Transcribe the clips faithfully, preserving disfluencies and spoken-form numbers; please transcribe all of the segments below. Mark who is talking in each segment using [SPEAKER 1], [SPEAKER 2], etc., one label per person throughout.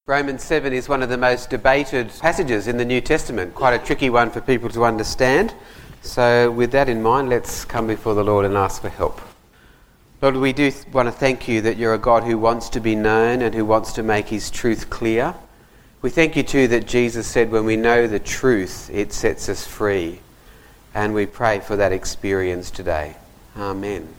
[SPEAKER 1] Romans seven is one of the most debated passages in the New Testament, quite a tricky one for people to understand. So with that in mind, let's come before the Lord and ask for help. Lord, we do want to thank you that you're a God who wants to be known and who wants to make his truth clear. We thank you too that Jesus said when we know the truth, it sets us free. And we pray for that experience today. Amen.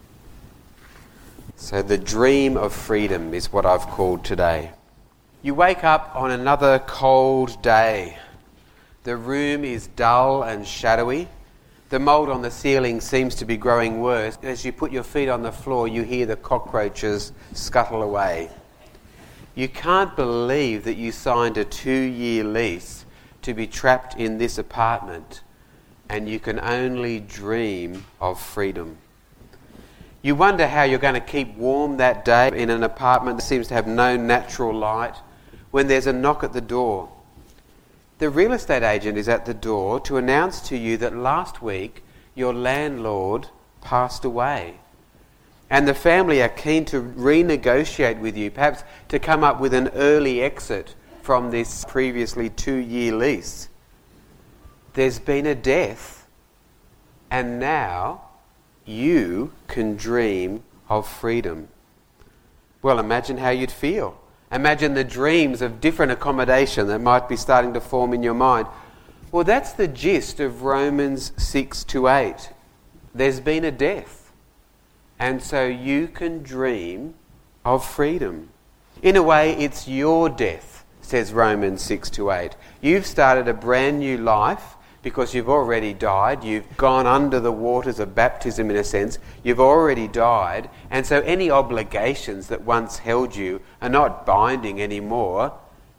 [SPEAKER 1] So the dream of freedom is what I've called today. You wake up on another cold day. The room is dull and shadowy. The mould on the ceiling seems to be growing worse. As you put your feet on the floor, you hear the cockroaches scuttle away. You can't believe that you signed a two-year lease to be trapped in this apartment, and you can only dream of freedom. You wonder how you're going to keep warm that day in an apartment that seems to have no natural light when there's a knock at the door. The real estate agent is at the door to announce to you that last week your landlord passed away. And the family are keen to renegotiate with you, perhaps to come up with an early exit from this previously two-year lease. There's been a death, and now you can dream of freedom. Well, imagine how you'd feel. Imagine the dreams of different accommodation that might be starting to form in your mind. Well, that's the gist of Romans six to eight. There's been a death, and so you can dream of freedom. In a way, it's your death, says Romans six to eight. You've started a brand new life because you've already died. You've gone under the waters of baptism in a sense. You've already died. And so any obligations that once held you are not binding anymore.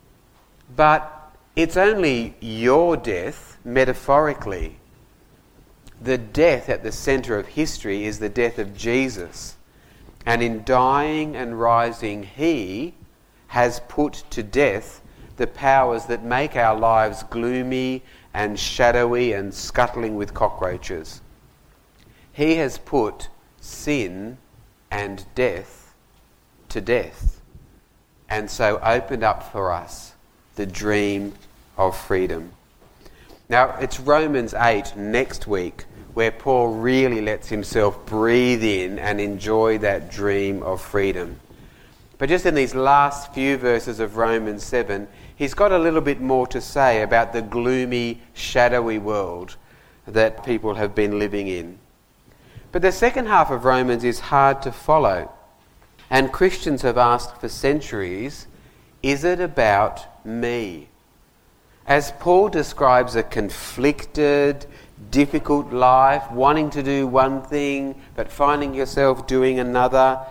[SPEAKER 1] But it's only your death, metaphorically. The death at the centre of history is the death of Jesus. And in dying and rising, he has put to death the powers that make our lives gloomy and shadowy and scuttling with cockroaches. He has put sin and death to death, and so opened up for us the dream of freedom. Now, it's Romans eight next week where Paul really lets himself breathe in and enjoy that dream of freedom. But just in these last few verses of Romans seven, he's got a little bit more to say about the gloomy, shadowy world that people have been living in. But the second half of Romans is hard to follow. And Christians have asked for centuries, is it about me? As Paul describes a conflicted, difficult life, wanting to do one thing but finding yourself doing another,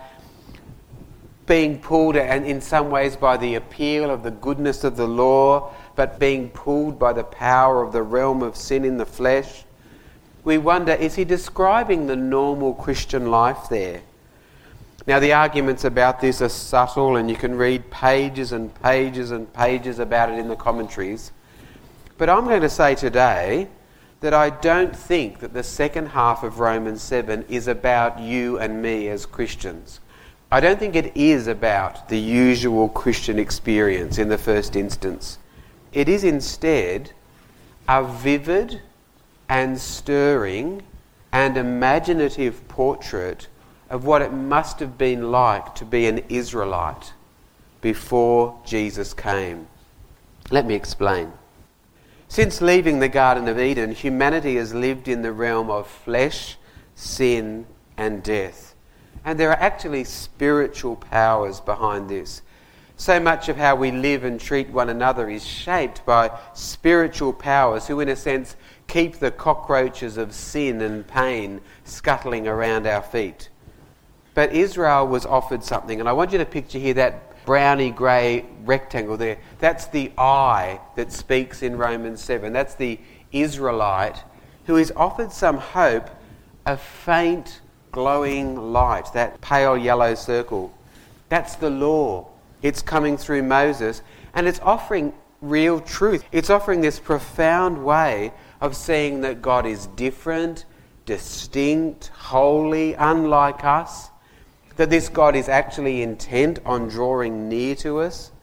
[SPEAKER 1] being pulled and in some ways by the appeal of the goodness of the law, but being pulled by the power of the realm of sin in the flesh. We wonder, is he describing the normal Christian life there? Now, the arguments about this are subtle, and you can read pages and pages and pages about it in the commentaries. But I'm going to say today that I don't think that the second half of Romans seven is about you and me as Christians. I don't think it is about the usual Christian experience in the first instance. It is instead a vivid and stirring and imaginative portrait of what it must have been like to be an Israelite before Jesus came. Let me explain. Since leaving the Garden of Eden, humanity has lived in the realm of flesh, sin, and death. And there are actually spiritual powers behind this. So much of how we live and treat one another is shaped by spiritual powers who, in a sense, keep the cockroaches of sin and pain scuttling around our feet. But Israel was offered something, and I want you to picture here that browny grey rectangle there. That's the I that speaks in Romans seven. That's the Israelite who is offered some hope, a faint glowing light, that pale yellow circle. That's the law. It's coming through Moses, and it's offering real truth. It's offering this profound way of seeing that God is different, distinct, holy, unlike us, that this God is actually intent on drawing near to us,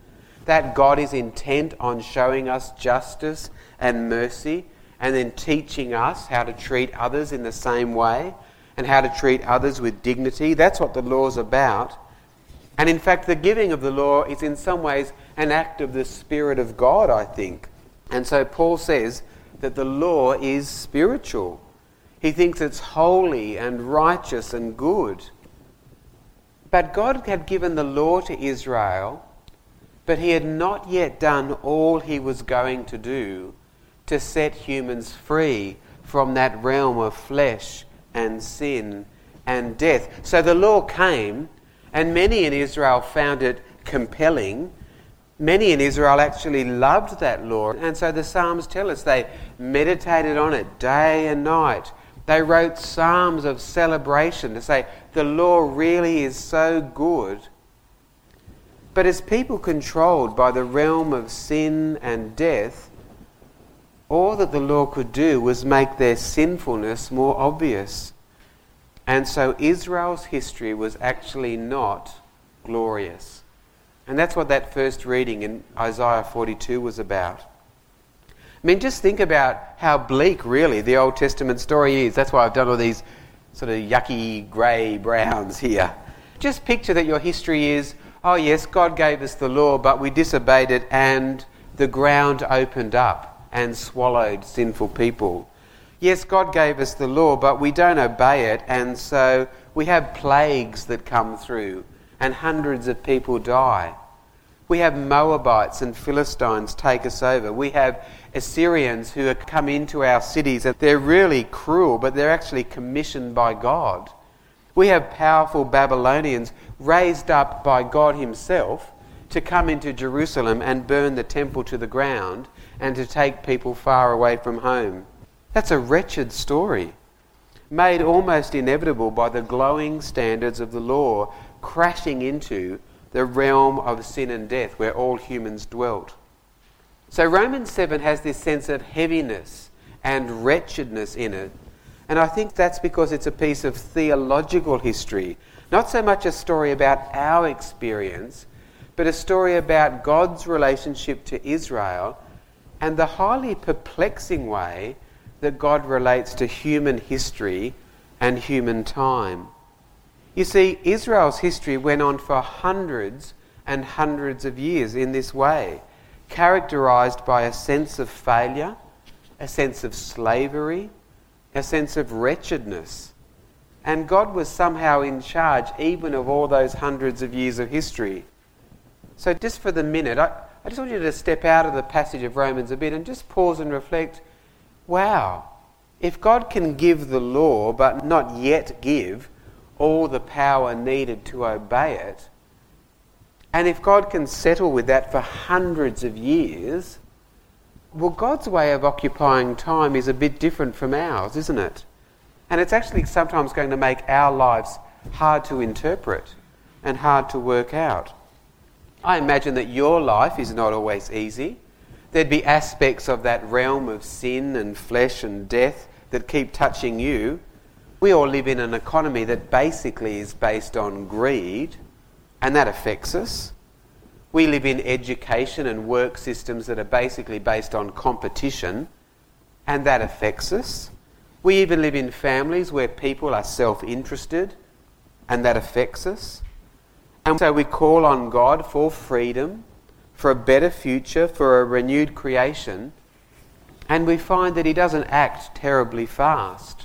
[SPEAKER 1] that God is intent on showing us justice and mercy and then teaching us how to treat others in the same way and how to treat others with dignity. That's what the law's about. And in fact, the giving of the law is in some ways an act of the Spirit of God, I think. And so Paul says that the law is spiritual. He thinks it's holy and righteous and good. But God had given the law to Israel, but he had not yet done all he was going to do to set humans free from that realm of flesh and sin and death. So the law came, and many in Israel found it compelling. Many in Israel actually loved that law. And so the Psalms tell us they meditated on it day and night. They wrote psalms of celebration to say the law really is so good. But as people controlled by the realm of sin and death, all that the law could do was make their sinfulness more obvious. And so Israel's history was actually not glorious. And that's what that first reading in Isaiah forty-two was about. I mean, just think about how bleak, really, the Old Testament story is. That's why I've done all these sort of yucky grey browns here. Just picture that your history is, oh yes, God gave us the law, but we disobeyed it and the ground opened up and swallowed sinful people. Yes, God gave us the law, but we don't obey it, and so we have plagues that come through and hundreds of people die. We have Moabites and Philistines take us over. We have Assyrians who have come into our cities, and they're really cruel, but they're actually commissioned by God. We have powerful Babylonians raised up by God himself to come into Jerusalem and burn the temple to the ground and to take people far away from home. That's a wretched story, made almost inevitable by the glowing standards of the law crashing into the realm of sin and death where all humans dwelt. So Romans seven has this sense of heaviness and wretchedness in it. And I think that's because it's a piece of theological history, not so much a story about our experience, but a story about God's relationship to Israel and the highly perplexing way that God relates to human history and human time. You see, Israel's history went on for hundreds and hundreds of years in this way, characterised by a sense of failure, a sense of slavery, a sense of wretchedness. And God was somehow in charge even of all those hundreds of years of history. So just for the minute, I, I just want you to step out of the passage of Romans a bit and just pause and reflect, wow, if God can give the law but not yet give all the power needed to obey it, and if God can settle with that for hundreds of years, well, God's way of occupying time is a bit different from ours, isn't it? And it's actually sometimes going to make our lives hard to interpret and hard to work out. I imagine that your life is not always easy. There'd be aspects of that realm of sin and flesh and death that keep touching you. We all live in an economy that basically is based on greed, and that affects us. We live in education and work systems that are basically based on competition, and that affects us. We even live in families where people are self-interested, and that affects us. And so we call on God for freedom, for a better future, for a renewed creation, and we find that he doesn't act terribly fast.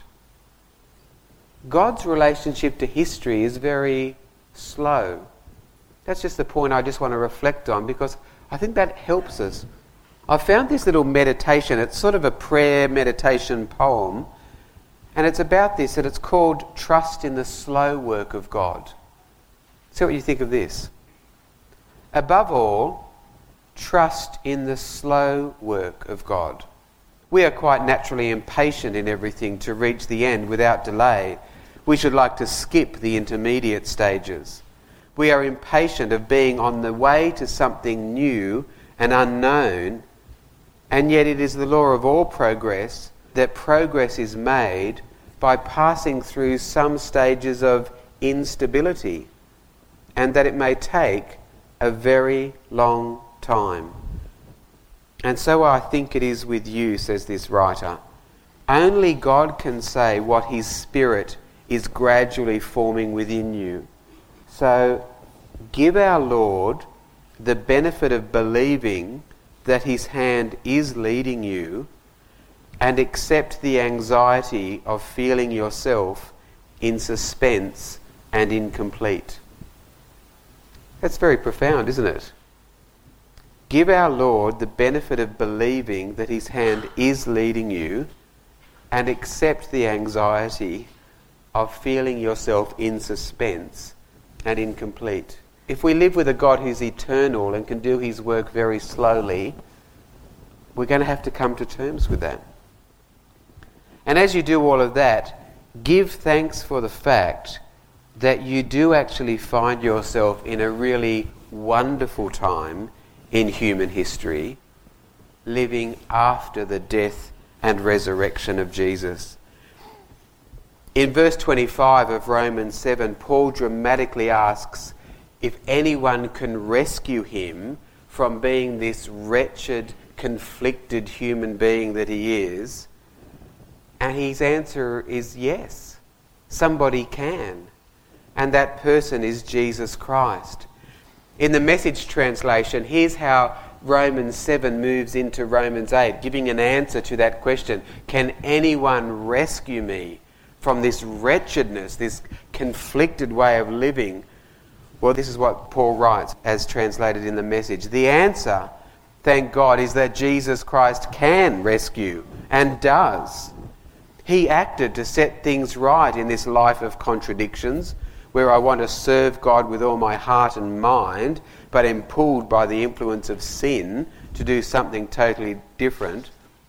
[SPEAKER 1] God's relationship to history is very slow. That's just the point I just want to reflect on, because I think that helps us. I found this little meditation. It's sort of a prayer meditation poem, and it's about this, that it's called Trust in the Slow Work of God. See what you think of this. Above all, trust in the slow work of God. We are quite naturally impatient in everything to reach the end without delay. We should like to skip the intermediate stages. We are impatient of being on the way to something new and unknown, and yet it is the law of all progress that progress is made by passing through some stages of instability, and that it may take a very long time. And so I think it is with you, says this writer. Only God can say what his Spirit is gradually forming within you. So give our Lord the benefit of believing that his hand is leading you, and accept the anxiety of feeling yourself in suspense and incomplete. That's very profound, isn't it? Give our Lord the benefit of believing that his hand is leading you, and accept the anxiety of feeling yourself in suspense and incomplete. If we live with a God who's eternal and can do his work very slowly, we're going to have to come to terms with that. And as you do all of that, give thanks for the fact that you do actually find yourself in a really wonderful time in human history, living after the death and resurrection of Jesus. In verse twenty-five of Romans seven, Paul dramatically asks if anyone can rescue him from being this wretched, conflicted human being that he is. And his answer is yes, somebody can. And that person is Jesus Christ. In the Message translation, here's how Romans seven moves into Romans eight, giving an answer to that question. Can anyone rescue me from this wretchedness, this conflicted way of living? Well, this is what Paul writes as translated in the Message. The answer, thank God, is that Jesus Christ can rescue and does. He acted to set things right in this life of contradictions, where I want to serve God with all my heart and mind, but am pulled by the influence of sin to do something totally different.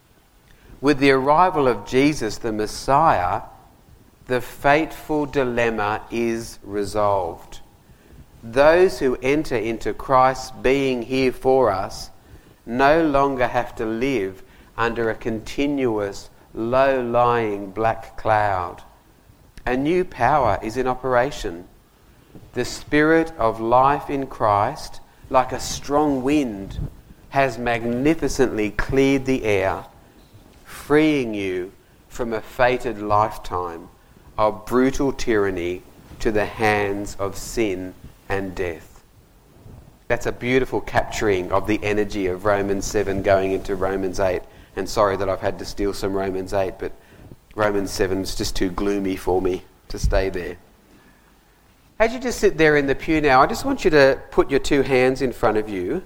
[SPEAKER 1] With the arrival of Jesus, the Messiah, the fateful dilemma is resolved. Those who enter into Christ's being here for us no longer have to live under a continuous, low-lying black cloud. A new power is in operation. The Spirit of life in Christ, like a strong wind, has magnificently cleared the air, freeing you from a fated lifetime of brutal tyranny to the hands of sin and death. That's a beautiful capturing of the energy of Romans seven going into Romans eight. And sorry that I've had to steal some Romans eight, but Romans seven is just too gloomy for me to stay there. As you just sit there in the pew now, I just want you to put your two hands in front of you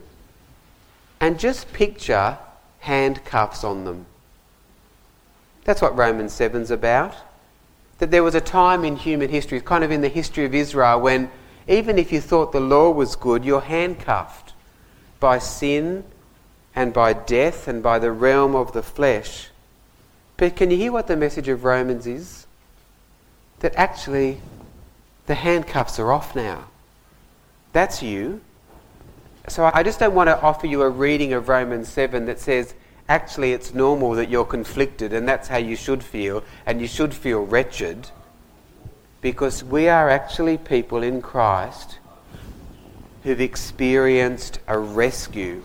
[SPEAKER 1] and just picture handcuffs on them. That's what Romans seven's about. That there was a time in human history, kind of in the history of Israel, when even if you thought the law was good, you're handcuffed by sin and by death and by the realm of the flesh. But can you hear what the message of Romans is? That actually the handcuffs are off now. That's you. So I just don't want to offer you a reading of Romans seven that says, actually it's normal that you're conflicted and that's how you should feel, and you should feel wretched, because we are actually people in Christ who've experienced a rescue.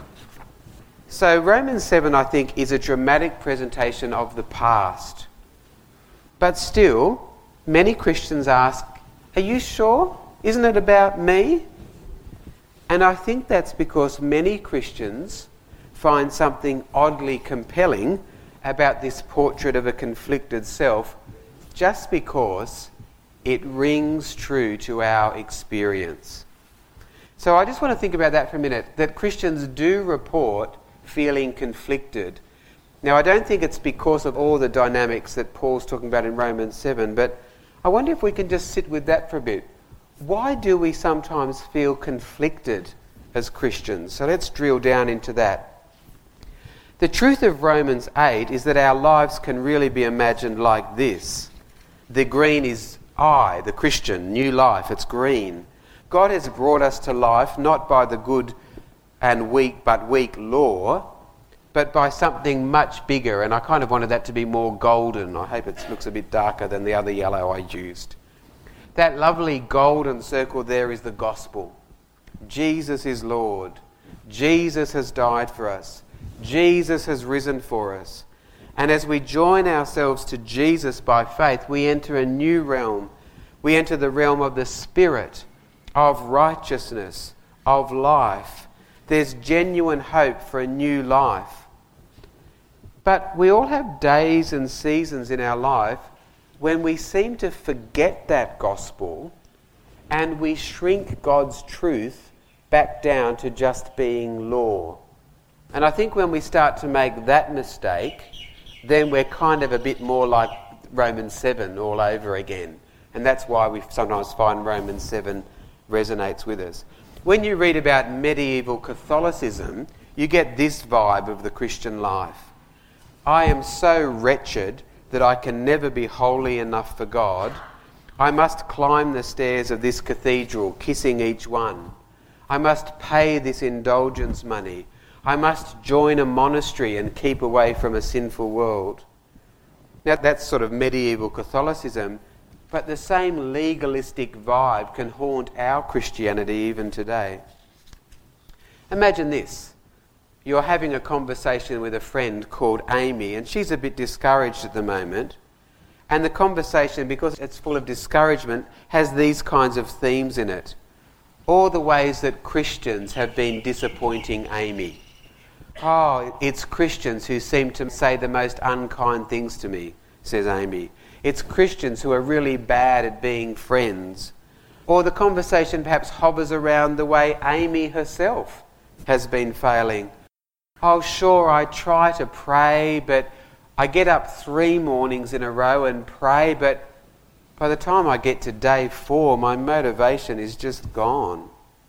[SPEAKER 1] So Romans seven, I think, is a dramatic presentation of the past. But still, many Christians ask, are you sure? Isn't it about me? And I think that's because many Christians find something oddly compelling about this portrait of a conflicted self, just because it rings true to our experience. So I just want to think about that for a minute, that Christians do report feeling conflicted. Now, I don't think it's because of all the dynamics that Paul's talking about in Romans seven, but I wonder if we can just sit with that for a bit. Why do we sometimes feel conflicted as Christians? So let's drill down into that. The truth of Romans eight is that our lives can really be imagined like this. The green is I, the Christian, new life, it's green. God has brought us to life not by the good and weak but weak law, but by something much bigger, and I kind of wanted that to be more golden. I hope it looks a bit darker than the other yellow I used. That lovely golden circle there is the gospel. Jesus is Lord. Jesus has died for us. Jesus has risen for us. And as we join ourselves to Jesus by faith, we enter a new realm. We enter the realm of the Spirit, of righteousness, of life. There's genuine hope for a new life. But we all have days and seasons in our life when we seem to forget that gospel and we shrink God's truth back down to just being law. And I think when we start to make that mistake, then we're kind of a bit more like Romans seven all over again. And that's why we sometimes find Romans seven resonates with us. When you read about medieval Catholicism, you get this vibe of the Christian life. I am so wretched that I can never be holy enough for God. I must climb the stairs of this cathedral, kissing each one. I must pay this indulgence money. I must join a monastery and keep away from a sinful world. Now that's sort of medieval Catholicism, but the same legalistic vibe can haunt our Christianity even today. Imagine this. You're having a conversation with a friend called Amy, and she's a bit discouraged at the moment. And the conversation, because it's full of discouragement, has these kinds of themes in it. All the ways that Christians have been disappointing Amy. Oh, it's Christians who seem to say the most unkind things to me, says Amy. It's Christians who are really bad at being friends. Or the conversation perhaps hovers around the way Amy herself has been failing. Oh, sure, I try to pray, but I get up three mornings in a row and pray, but by the time I get to day four, my motivation is just gone.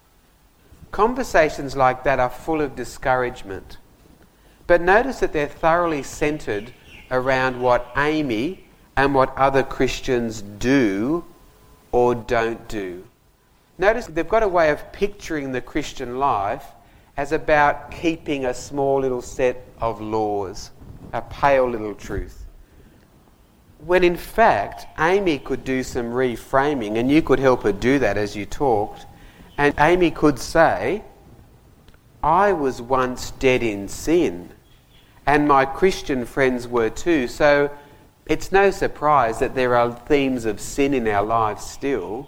[SPEAKER 1] Conversations like that are full of discouragement. But notice that they're thoroughly centred around what Amy and what other Christians do or don't do. Notice they've got a way of picturing the Christian life as about keeping a small little set of laws, a pale little truth. When in fact, Amy could do some reframing, and you could help her do that as you talked, and Amy could say, I was once dead in sin, and my Christian friends were too, so it's no surprise that there are themes of sin in our lives still,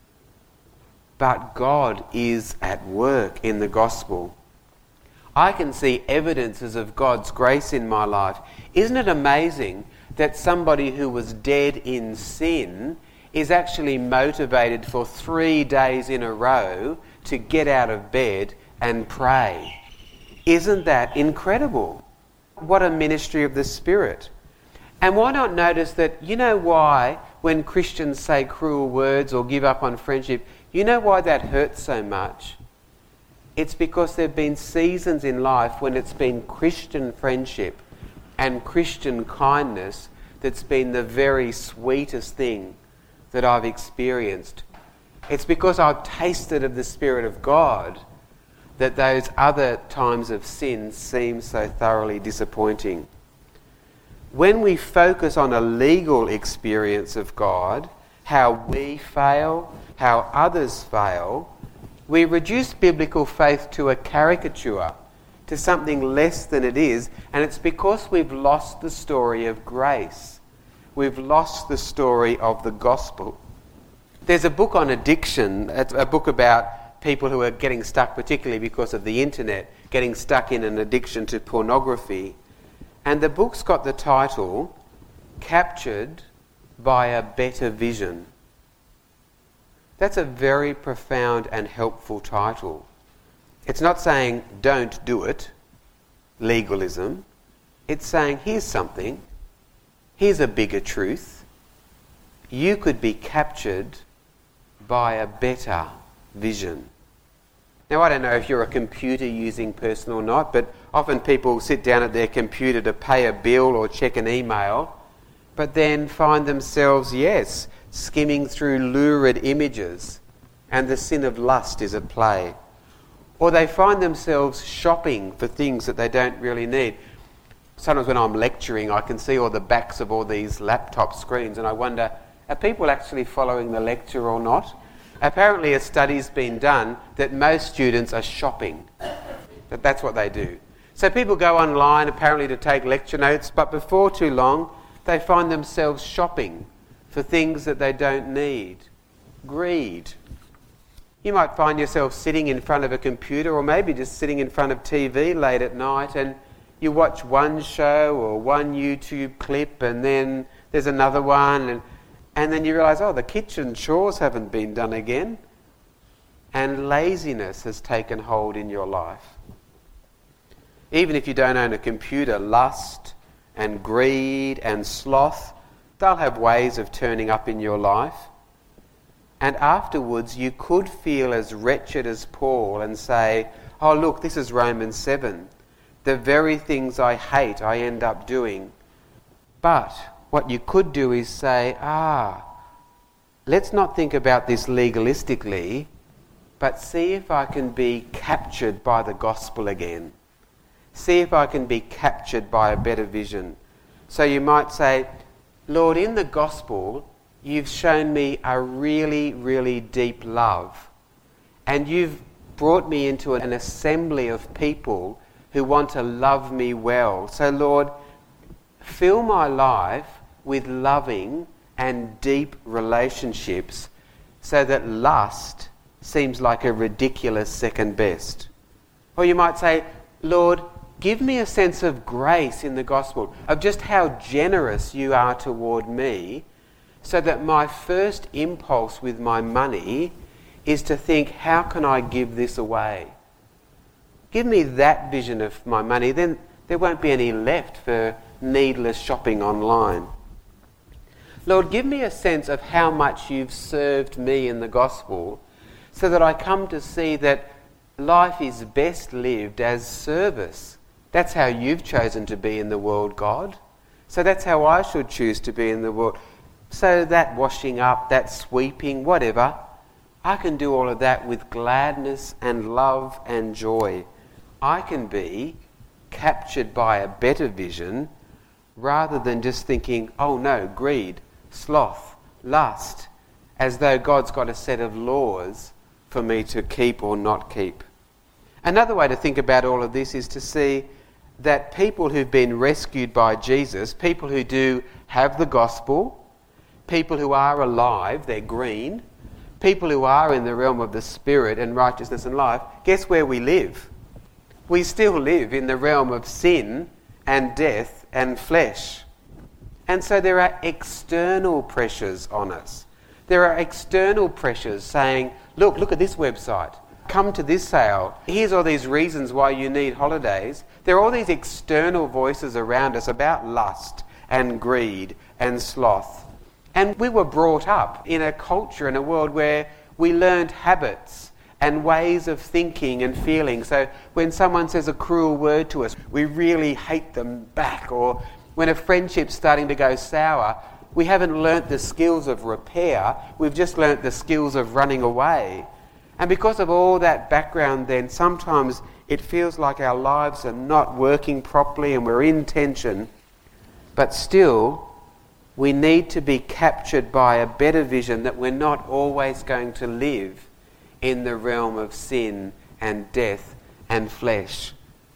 [SPEAKER 1] but God is at work in the gospel. I can see evidences of God's grace in my life. Isn't it amazing that somebody who was dead in sin is actually motivated for three days in a row to get out of bed and pray? Isn't that incredible? What a ministry of the Spirit. And why not notice that, you know why when Christians say cruel words or give up on friendship, you know why that hurts so much? It's because there have been seasons in life when it's been Christian friendship and Christian kindness that's been the very sweetest thing that I've experienced. It's because I've tasted of the Spirit of God that those other times of sin seem so thoroughly disappointing. When we focus on a legal experience of God, how we fail, how others fail, we reduce biblical faith to a caricature, to something less than it is, and it's because we've lost the story of grace. We've lost the story of the gospel. There's a book on addiction, a book about people who are getting stuck, particularly because of the internet, getting stuck in an addiction to pornography. And the book's got the title, Captured by a Better Vision. That's a very profound and helpful title. It's not saying don't do it, legalism. It's saying here's something, here's a bigger truth. You could be captured by a better vision. Now, I don't know if you're a computer using person or not, but often people sit down at their computer to pay a bill or check an email, but then find themselves, yes, skimming through lurid images, and the sin of lust is at play. Or they find themselves shopping for things that they don't really need. Sometimes when I'm lecturing, I can see all the backs of all these laptop screens, and I wonder, are people actually following the lecture or not? Apparently a study's been done that most students are shopping. That that's what they do. So people go online apparently to take lecture notes, but before too long they find themselves shopping for things that they don't need. Greed. You might find yourself sitting in front of a computer, or maybe just sitting in front of T V late at night, and you watch one show or one YouTube clip, and then there's another one, and, and then you realise, oh, the kitchen chores haven't been done again. And laziness has taken hold in your life. Even if you don't own a computer, lust and greed and sloth, they'll have ways of turning up in your life. And afterwards you could feel as wretched as Paul and say, oh look, this is Romans seven. The very things I hate I end up doing. But what you could do is say, ah, let's not think about this legalistically, but see if I can be captured by the gospel again. See if I can be captured by a better vision. So you might say, Lord, in the gospel, you've shown me a really, really deep love. And you've brought me into an assembly of people who want to love me well. So Lord, fill my life with loving and deep relationships so that lust seems like a ridiculous second best. Or you might say, Lord, give me a sense of grace in the gospel, of just how generous you are toward me, so that my first impulse with my money is to think, how can I give this away? Give me that vision of my money, then there won't be any left for needless shopping online. Lord, give me a sense of how much you've served me in the gospel, so that I come to see that life is best lived as service. That's how you've chosen to be in the world, God. So that's how I should choose to be in the world. So that washing up, that sweeping, whatever, I can do all of that with gladness and love and joy. I can be captured by a better vision rather than just thinking, oh no, greed, sloth, lust, as though God's got a set of laws for me to keep or not keep. Another way to think about all of this is to see that people who've been rescued by Jesus, people who do have the gospel, people who are alive, they're green, people who are in the realm of the Spirit and righteousness and life, guess where we live? We still live in the realm of sin and death and flesh. And so there are external pressures on us. There are external pressures saying, look, look at this website. Come to this sale. Here's all these reasons why you need holidays. There are all these external voices around us about lust and greed and sloth. And we were brought up in a culture, in a world where we learned habits and ways of thinking and feeling. So when someone says a cruel word to us, we really hate them back. Or when a friendship's starting to go sour, we haven't learnt the skills of repair, we've just learnt the skills of running away. And because of all that background then, sometimes it feels like our lives are not working properly and we're in tension. But still, we need to be captured by a better vision that we're not always going to live in the realm of sin and death and flesh.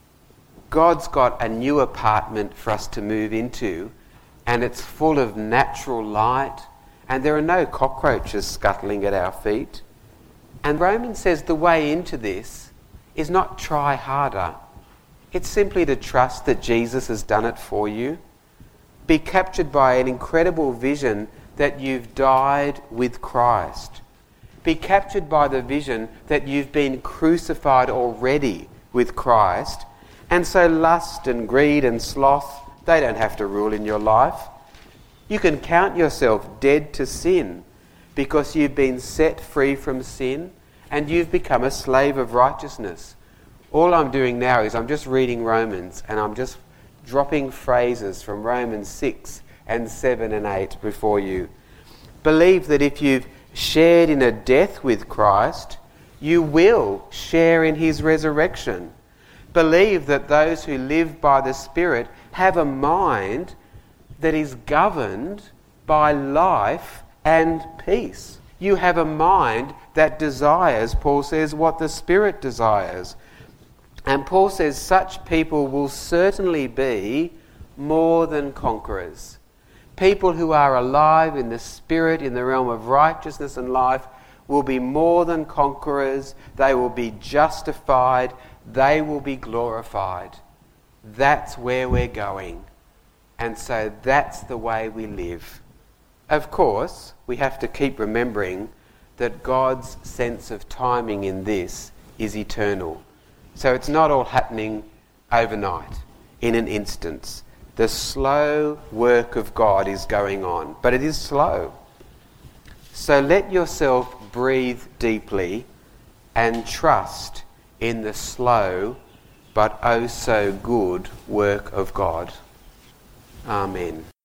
[SPEAKER 1] God's got a new apartment for us to move into, and it's full of natural light, and there are no cockroaches scuttling at our feet. And Romans says the way into this is not try harder. It's simply to trust that Jesus has done it for you. Be captured by an incredible vision that you've died with Christ. Be captured by the vision that you've been crucified already with Christ. And so lust and greed and sloth, they don't have to rule in your life. You can count yourself dead to sin because you've been set free from sin and you've become a slave of righteousness. All I'm doing now is I'm just reading Romans and I'm just dropping phrases from Romans six and seven and eight before you. Believe that if you've shared in a death with Christ, you will share in his resurrection. Believe that those who live by the Spirit have a mind that is governed by life and peace. You have a mind that desires, Paul says, what the Spirit desires. And Paul says such people will certainly be more than conquerors. People who are alive in the spirit, in the realm of righteousness and life, will be more than conquerors. They will be justified. They will be glorified. That's where we're going. And so that's the way we live. Of course, we have to keep remembering that God's sense of timing in this is eternal. So it's not all happening overnight, in an instant. The slow work of God is going on, but it is slow. So let yourself breathe deeply and trust in the slow but oh so good work of God. Amen.